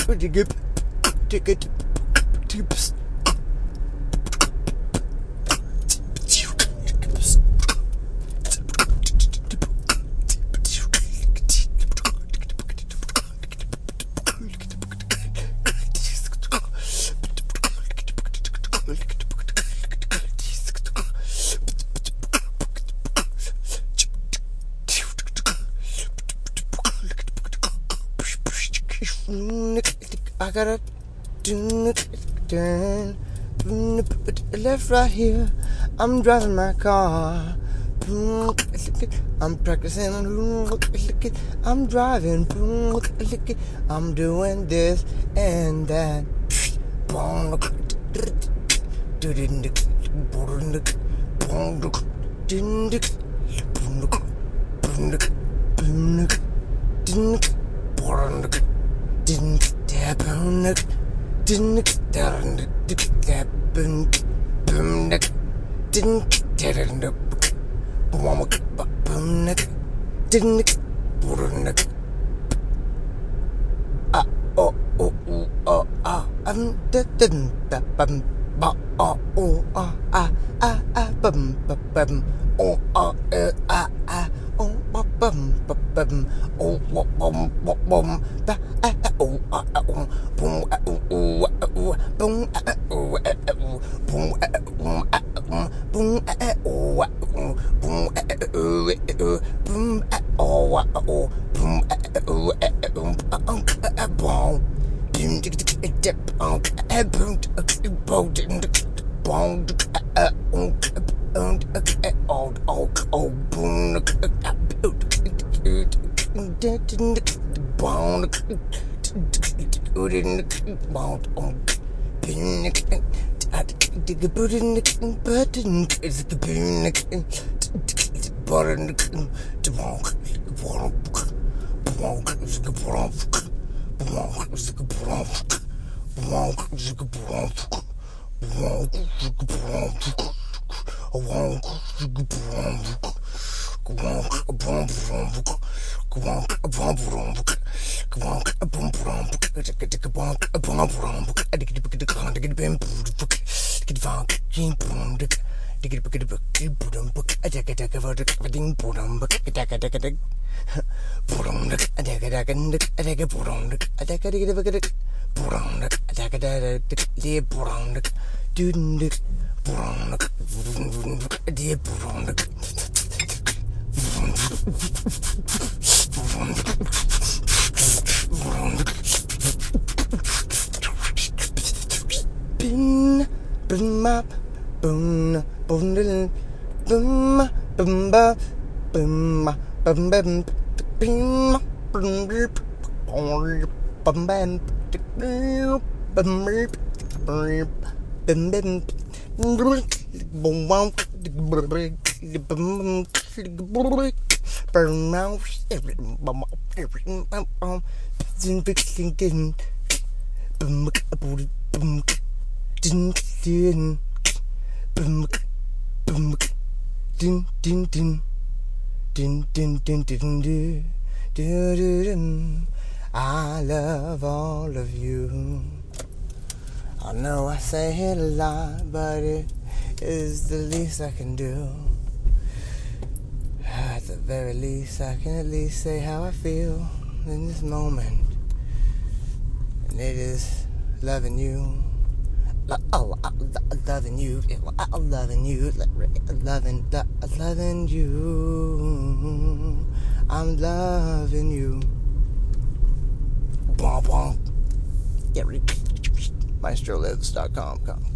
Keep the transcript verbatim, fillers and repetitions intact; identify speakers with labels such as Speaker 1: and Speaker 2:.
Speaker 1: I gotta turn left right here. I'm driving my car. I'm practicing. I'm driving. I'm doing this and that. Didn't happen. Didn't happen. Didn't happen. Didn't didn't ah oh oh oh ah um didn't bum ba oh oh ah ah ah ah bum bum oh ah ah ah oh bum bum bum oh bum bum bum ba ah oh ah oh bum ah oh oh bum ah oh bum ah oh bum ah oh bum ah oh oh bum ah oh Bin, bin, map, boom, boom, boom, boom, boom, ba, boom, boom, bam, bim, boom, boom, bum, bam, bum, bum, bim, bim, boom, wow, bum, burn mouse, bum, everything, bum, bum, fixing, bum, bum. Din din bum bum din din din din din din din din din. I love all of you. I know I say it a lot, but it is the least I can do. At the very least, I can at least say how I feel in this moment, and it is loving you. Oh, loving you, loving you, loving, loving you. I'm loving you. Maestro lives dot com.